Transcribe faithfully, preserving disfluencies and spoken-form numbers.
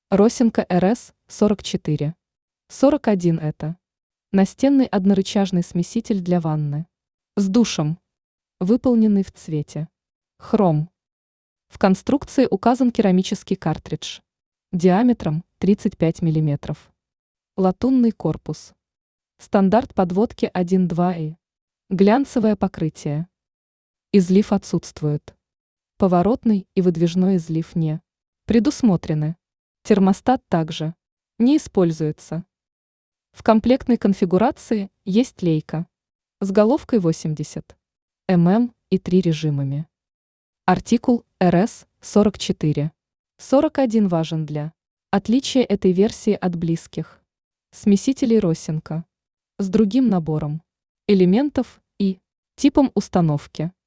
Росинка эр эс сорок четыре сорок один это. Настенный однорычажный смеситель для ванны. С душем. Выполненный в цвете хром. В конструкции указан керамический картридж диаметром тридцать пять миллиметров. Латунный корпус. Стандарт подводки один-два и. Глянцевое покрытие. Излив отсутствует. Поворотный и выдвижной излив не предусмотрены. Термостат также не используется. В комплектной конфигурации есть лейка с головкой восемьдесят миллиметров и три режимами. Артикул эр эс сорок четыре сорок один важен для отличия этой версии от близких смесителей Росинка с другим набором элементов и типом установки.